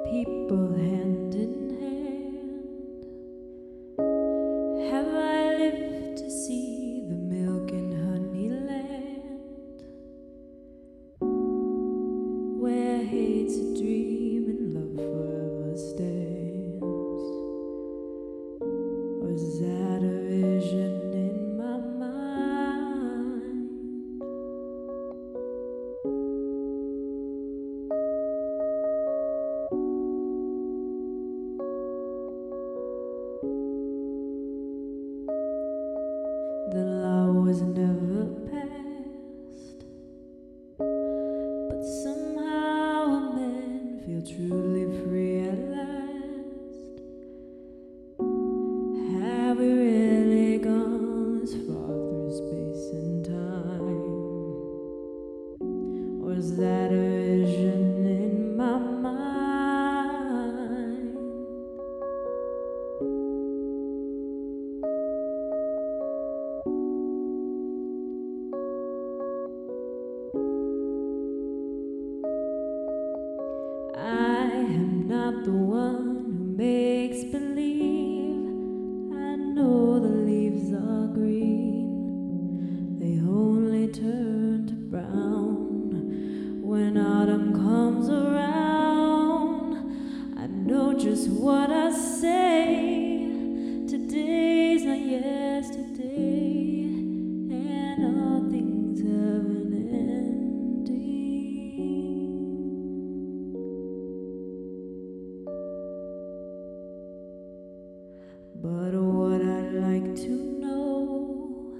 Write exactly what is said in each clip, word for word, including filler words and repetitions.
people hand in hand. Have I lived to see the milk and honey land, where hate's a dream and love forever stands? Or is that a vision in my mind? The law was never passed, but somehow a man feel truly free at last. Have we really gone this far through space and time? Or is that a vision in my mind? I am not the one who makes believe. I know the leaves are green, they only turn to brown when autumn comes around. I know just what I say. Today's not yesterday, and all things have an ending. But what I'd like to know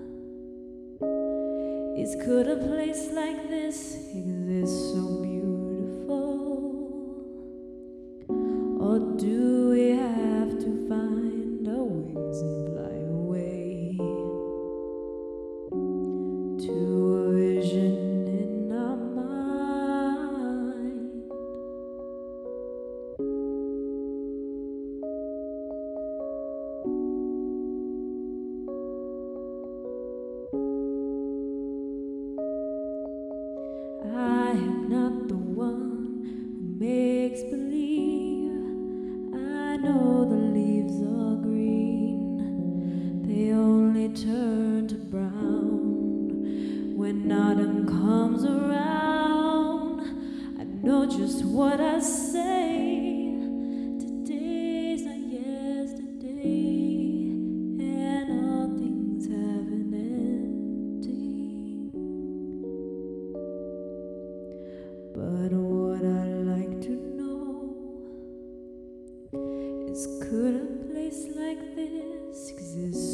is, could a place like this exist so beautiful? Or do we have to find our wings and fly away to a vision in our mind? I am not the one who makes believe. I know the leaves are green, they only turn to brown when autumn comes around. I know just what I say. Today's not yesterday, and all things have an ending. But what I'd like to know is, could a place like this exist